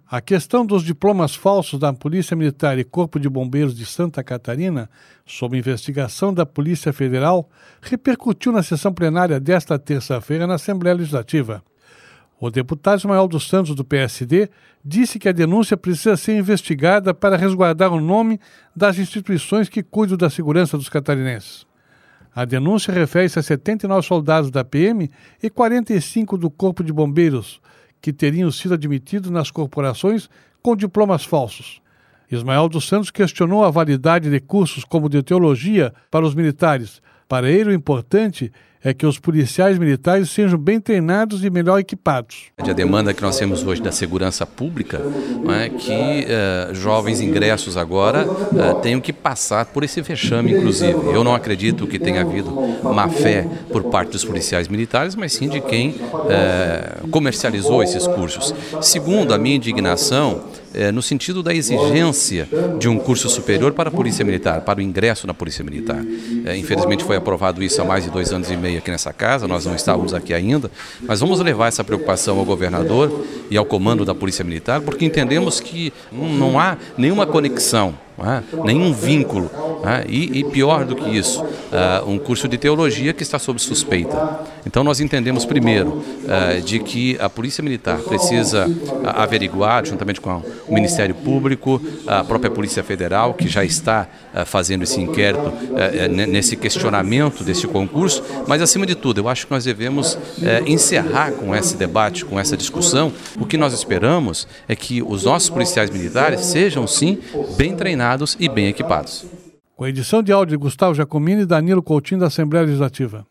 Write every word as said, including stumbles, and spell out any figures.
A questão dos diplomas falsos da Polícia Militar e Corpo de Bombeiros de Santa Catarina, sob investigação da Polícia Federal, repercutiu na sessão plenária desta terça-feira na Assembleia Legislativa. O deputado Ismael dos Santos, do P S D, disse que a denúncia precisa ser investigada para resguardar o nome das instituições que cuidam da segurança dos catarinenses. A denúncia refere-se a setenta e nove soldados da P M e quarenta e cinco do Corpo de Bombeiros, que teriam sido admitidos nas corporações com diplomas falsos. Ismael dos Santos questionou a validade de cursos como de teologia para os militares. Para ele, o importante é que os policiais militares sejam bem treinados e melhor equipados. A demanda que nós temos hoje da segurança pública não é que uh, jovens ingressos agora uh, tenham que passar por esse vexame, inclusive. Eu não acredito que tenha havido má fé por parte dos policiais militares, mas sim de quem uh, comercializou esses cursos. Segundo, a minha indignação é no sentido da exigência de um curso superior para a Polícia Militar, para o ingresso na Polícia Militar. É, infelizmente foi aprovado isso há mais de dois anos e meio aqui nessa casa, nós não estávamos aqui ainda, mas vamos levar essa preocupação ao governador e ao comando da Polícia Militar, porque entendemos que não há nenhuma conexão, não é? Nenhum vínculo, é? e, e pior do que isso, uh, um curso de teologia que está sob suspeita. Então nós entendemos primeiro uh, de que a Polícia Militar precisa uh, averiguar, juntamente com o Ministério Público, a própria Polícia Federal, que já está uh, fazendo esse inquérito, uh, nesse questionamento desse concurso, mas acima de tudo, eu acho que nós devemos uh, encerrar com esse debate, com essa discussão. O que nós esperamos é que os nossos policiais militares sejam sim bem treinados e bem equipados. Com a edição de áudio de Gustavo Giacomini e Danilo Coutinho, da Assembleia Legislativa.